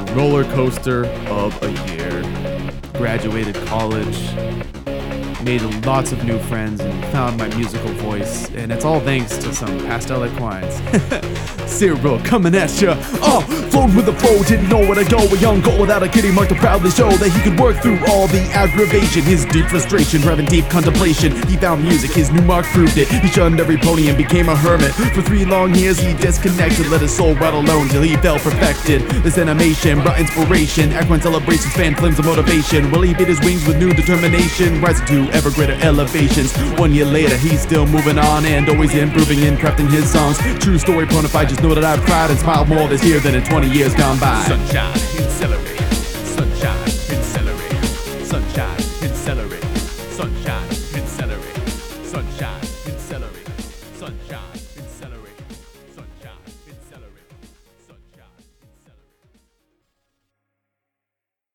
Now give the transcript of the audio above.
roller coaster of a year. Graduated college, made lots of new friends, and found my musical voice. And it's all thanks to some pastel equines. Cyril coming at ya. Flowed with the flow, didn't know where to go. A young goal without a kitty mark to proudly show that he could work through all the aggravation. His deep frustration, driving deep contemplation. He found music, his new mark proved it. He shunned every pony and became a hermit. For 3 long years he disconnected, let his soul rot alone till he felt perfected. This animation brought inspiration, equine celebrations, fan flames of motivation. Will he beat his wings with new determination, rising to ever greater elevations. 1 year later he's still moving on and always improving in crafting his songs. True story personified, just know that I've cried and smiled more this year than in 20 years gone by. Sunshine in celery, sunshine in celery, sunshine in celery, sunshine in celery, sunshine in celery, sunshine.